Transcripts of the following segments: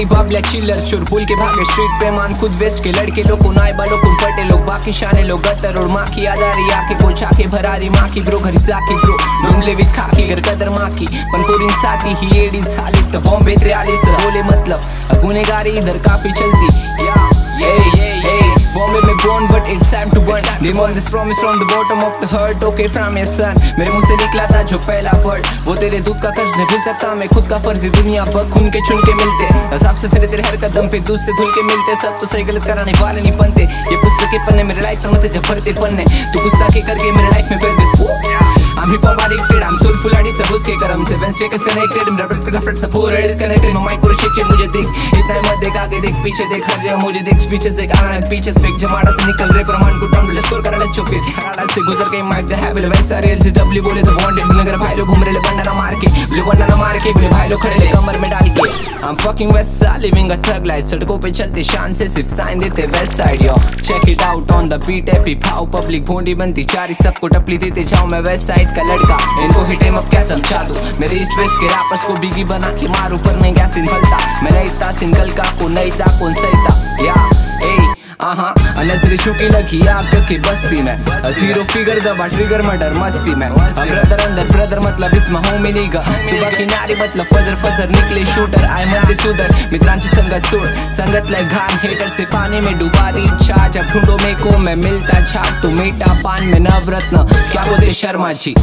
सारी बाबला चिल्लर चोर भूल के भागे स्ट्रीट पे मान खुद वेस्ट के लड़के लोग नाई बालों कुन पटे लोग बाकी शाने लोग गतर और माँ की आदारी आके पोछा के भरारी माँ की ब्रो घर साकी ब्रो डोंगले विद खाकी घर कदर माँ की पनपुरी साटी ही एडी साली तो बॉम्बे 43 बोले मतलब गुनेगारी इधर काफी चलती Bombay में born but it's time to burn. They want this promise from the bottom of the heart. Okay from your son. मेरे मुंह से निकला था जो पहला वर्ड वो तेरे दुख का कर्ज नहीं भूल सकता मैं खुद का फर्जी दुनिया पर खून के चुन के मिलते साफ से फिर तेरे हर कदम पे दूध से धुल के मिलते सब तो सही गलत कराने वाले नहीं बनते ये पुस्तक के पन्ने मेरे लाइफ समझते जब भरते पन्ने तू गुस्सा के करके मेरे लाइफ में भर दे I'm hip hop addicted, I'm soulful आदि सब उसके करम से When speakers connected, मेरा प्रत्येक फ्रेंड सपोर्ट है disconnected मैं माइक को शेक मुझे देख इतना मत देख आगे देख पीछे देख हर जगह मुझे देख स्पीचेस देख आना पीछे फेक जमाना से निकल रहे प्रमाण को टाउन ले स्कोर करा ले चुप फिर हर हालत से गुजर गई माइक द हैबिट वैसा रियल से डब्ल्यू बोले तो वांटेड नगर भाई लोग घूम रहे ले बंडा ना मार के बोले बंडा ना मार के बोले भाई लोग खड़े ले कमर में डाल के I'm fucking west side living a thug life सड़कों पे चलते शान से सिर्फ साइन देते west side yo check it out on the beat एपी भाव पब्लिक भोंडी बनती चारी सबको टपली देते जाऊं मैं west side का लड़का इनको हिट एम अप क्या समझा दूं मेरे ईस्ट वेस्ट के रैपर्स को बिगी बना के मारू पर मैं क्या सिंपलता मैं नहीं था सिंगल का को नहीं था कौन सही था या नजर छुकी लगी आग की बस्ती में जीरो फिगर दबा ट्रिगर मर्डर मस्ती में ब्रदर अंदर ब्रदर मतलब इसमें होमी निगा सुबह की नारी मतलब फजर फजर निकले शूटर आय मंदी सुधर मित्रांची संगत सुर संगत ले घान हेटर से पानी में डुबा दी इच्छा जब ढूंढो में को मैं मिलता छाट तू मीठा पान में नवरत्न क्या बोलते शर्मा जी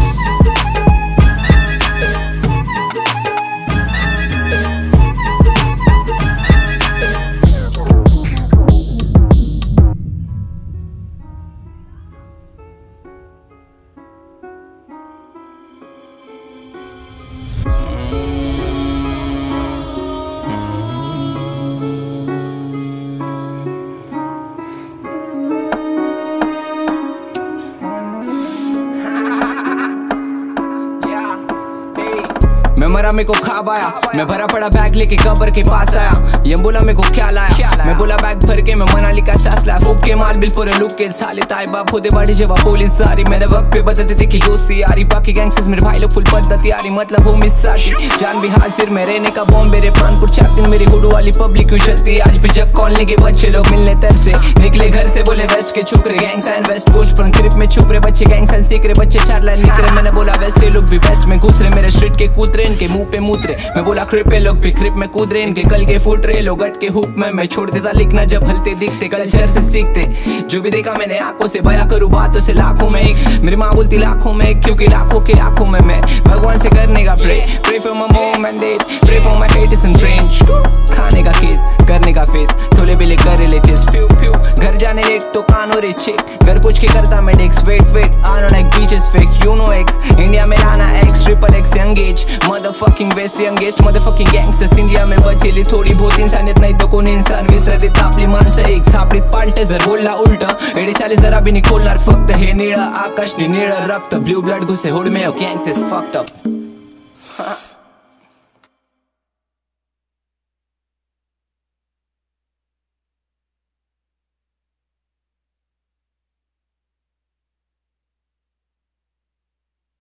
मैं मरा मेरे को खाब आया मैं भरा पड़ा बैग लेके कब्र के पास आया ये बोला मेरे को क्या लाया मैं बोला बैग भर के मैं मनाली का सांस लाया फूक के माल बिल पूरे लुक के साले ताई बाप होते बड़ी जवा पुलिस सारी मैंने वक्त पे बताते थे कि दोस्ती यारी बाकी गैंगस्टर्स मेरे भाई लोग फुल पद्धति यारी मतलब वो मिस साटी जान भी हाजिर में रहने का बॉम्बे रे पानपुर चाकन मेरी हुडू वाली पब्लिक क्यों चलती आज भी जब कॉलोनी के बच्चे लोग मिलने तरसे निकले घर से बोले वेस्ट के छुप रहे गैंग्स एंड वेस्ट कोस्ट पर क्रिप में छुप रहे बच्चे गैंग्स एंड सीख रहे बच्चे चार लाइन निकले मैंने बोला वेस्ट लोग भी वेस्ट में घुस रहे मेरे स्ट्रीट के कूद रहे इनके मुंह पे मूत रहे मैं बोला क्रिप पे लोग भी क्रिप में कूद रहे इनके कल के फूट रहे लोग अटके हुक में मैं छोड़ देता लिखना जब हलते दिखते कल्चर से सीखते जो भी देखा मैंने आंखों से बया करूँ बातों से लाखों में एक मेरी माँ बोलती लाखों में एक क्योंकि लाखों के आंखों में मैं भगवान से करने का pray for my mom and dad pray for my haters and friends खाने का केस करने का फेस टोले बिले करे ले चेस्ट प्यू प्यू घर जाने लेट तो कान और चेक घर पूछ के करता मैं डेक्स wait on like bitches fake you know X India में लाना X triple X young age motherfucking west youngest motherfucking gangsters India में बचेली थोडी बहुत इंसानियत नाही तो कोण इंसान विसरते आपली माणसं एक सापडीत पालटे जर बोलला उलट एडी चाले जरा बी निकोलणार फक्त हे निळं आकाश नि निळं रक्त ब्लू ब्लड घुसे होड में गैंग्स इज फक्ड अप